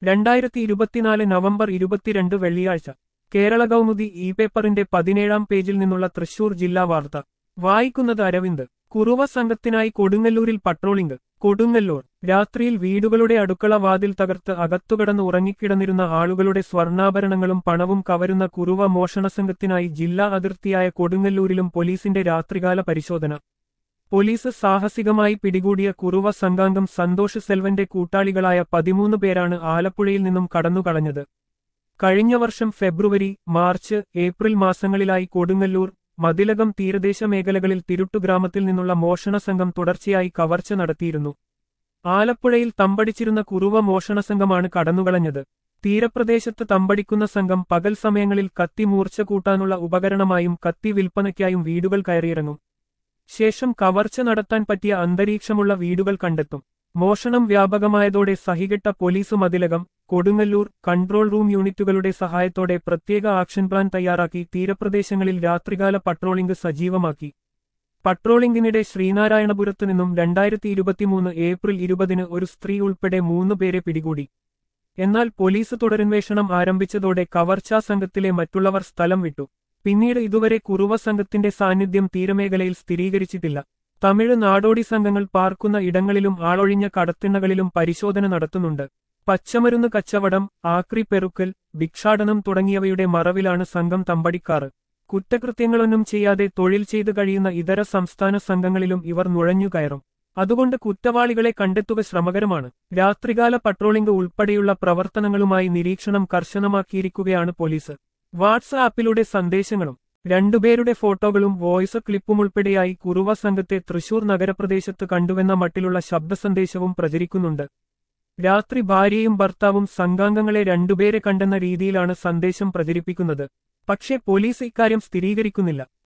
2024 November 22 വെള്ളിയാഴ്ച Kerala Kaumudi E പേപ്പറിന്റെ 17-ാം പേജിൽ നിന്നുള്ള തൃശൂർ ജില്ലാ വാർത്ത വായിക്കുന്നത് അരവിന്ദ്. കുറുവ സംഘത്തിനായി കൊടുങ്ങല്ലൂരിൽ പട്രോളിംഗ്. കൊടുങ്ങല്ലൂർ രാത്രിയിൽ വീടുകളുടെ അടുക്കള വാതിൽ തകർത്ത് അകത്തുകടന്ന് ഉറങ്ങിക്കിടന്നിരുന്ന ആളുകളുടെ സ്വർണ്ണാഭരണങ്ങളും പണവും കവരുന്ന കുറുവ മോഷണ സംഘത്തിനായി ജില്ലാ അതിർത്തിയായ കൊടുങ്ങല്ലൂരിലും പോലീസിന്റെ രാത്രികാല പരിശോധന. പോലീസ് സാഹസികമായി പിടികൂടിയ കുറുവ സംഘാംഗം സന്തോഷ് സെൽവന്റെ കൂട്ടാളികളായ 13 പേരാണ് ആലപ്പുഴയിൽ നിന്നും കടന്നുകളഞ്ഞത്. കഴിഞ്ഞ വർഷം ഫെബ്രുവരി, മാർച്ച്, ഏപ്രിൽ മാസങ്ങളിലായി കൊടുങ്ങല്ലൂർ, മതിലകം തീരദേശ മേഖലകളിൽ തിരുട്ടു ഗ്രാമത്തിൽ നിന്നുള്ള മോഷണ സംഘം തുടർച്ചയായി കവർച്ച നടത്തിയിരുന്നു. ആലപ്പുഴയിൽ തമ്പടിച്ചിരുന്ന കുറുവ മോഷണ സംഘമാണ് കടന്നുകളഞ്ഞത്. തീരപ്രദേശത്ത് തമ്പടിക്കുന്ന സംഘം പകൽ സമയങ്ങളിൽ കത്തി മൂർച്ച കൂട്ടാനുള്ള ഉപകരണമായും കത്തി വിൽപ്പനയ്ക്കായും വീടുകൾ കയറിയിറങ്ങും. ശേഷം കവർച്ച നടത്താൻ പറ്റിയ അന്തരീക്ഷമുള്ള വീടുകൾ കണ്ടെത്തും. മോഷണം വ്യാപകമായതോടെ സഹികെട്ട police Mathilakam, Kodungallur control room യൂണിറ്റുകളുടെ സഹായത്തോടെ പ്രത്യേക ആക്ഷൻ പ്ലാൻ തയ്യാറാക്കി തീരപ്രദേശങ്ങളിൽ രാത്രികാല പട്രോളിംഗ് സജീവമാക്കി. പട്രോളിംഗിനിടെ ശ്രീനാരായണപുരത്ത് നിന്നും 2023 ഏപ്രിൽ 20 ഒരു സ്ത്രീ ഉൾപ്പെടെ 3 പേരെ പിടികൂടി. എന്നാൽ പോലീസ് തുടരന്വേഷണം ആരംഭിച്ചതോടെ കവർച്ചാ സംഘത്തിലെ മറ്റുള്ളവർ സ്ഥലം വിട്ടു. പിന്നീട് ഇതുവരെ കുറുവ സംഘത്തിന്റെ സാന്നിധ്യം തീരമേഖലയിൽ സ്ഥിരീകരിച്ചിട്ടില്ല. തമിഴ് നാടോടി സംഘങ്ങൾ പാർക്കുന്ന ഇടങ്ങളിലും ആളൊഴിഞ്ഞ കടത്തിണ്ണകളിലും പരിശോധന നടത്തുന്നുണ്ട്. പച്ചമരുന്ന് കച്ചവടം, ആക്രി പെറുക്കൽ, ഭിക്ഷാടനം തുടങ്ങിയവയുടെ മറവിലാണ് സംഘം തമ്പടിക്കാറ്. കുറ്റകൃത്യങ്ങളൊന്നും ചെയ്യാതെ തൊഴിൽ ചെയ്തു കഴിയുന്ന ഇതര സംസ്ഥാന സംഘങ്ങളിലും ഇവർ നുഴഞ്ഞുകയറും. അതുകൊണ്ട് കുറ്റവാളികളെ കണ്ടെത്തുക ശ്രമകരമാണ്. രാത്രികാല പട്രോളിംഗ് ഉൾപ്പെടെയുള്ള പ്രവർത്തനങ്ങളുമായി നിരീക്ഷണം കർശനമാക്കിയിരിക്കുകയാണ് പോലീസ്. വാട്സ്ആപ്പിലൂടെ സന്ദേശങ്ങളും 2 പേരുടെ ഫോട്ടോകളും വോയിസ് ക്ലിപ്പുമുൾപ്പെടെയായി കുറുവ സംഘത്തെ തൃശൂർ നഗരപ്രദേശത്ത് കണ്ടുവെന്ന മട്ടിലുള്ള ശബ്ദസന്ദേശവും പ്രചരിക്കുന്നുണ്ട്. രാത്രി ഭാര്യയും ഭർത്താവും സംഘാംഗങ്ങളെ 2 പേരെ കണ്ടെന്ന രീതിയിലാണ് സന്ദേശം പ്രചരിപ്പിക്കുന്നത്. പക്ഷേ പോലീസ് ഇക്കാര്യം സ്ഥിരീകരിക്കുന്നില്ല.